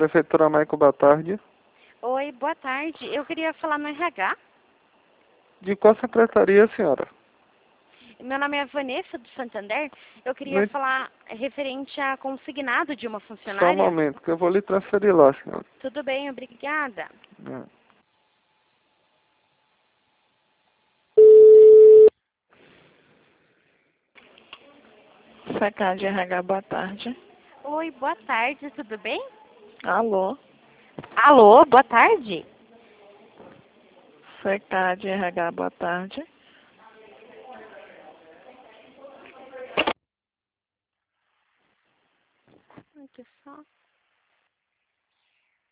Prefeitura Maico, boa tarde. Oi, boa tarde. Eu queria falar no RH. De qual secretaria, senhora? Meu nome é Vanessa, do Santander. Eu queria falar referente a consignado de uma Só um funcionária. momento, que eu vou lhe transferir lá, senhora. Tudo bem, obrigada. Secretária de RH, boa tarde. Oi, boa tarde, tudo bem? Alô? Alô, boa tarde. Secretária de RH, boa tarde. Ai, que saco.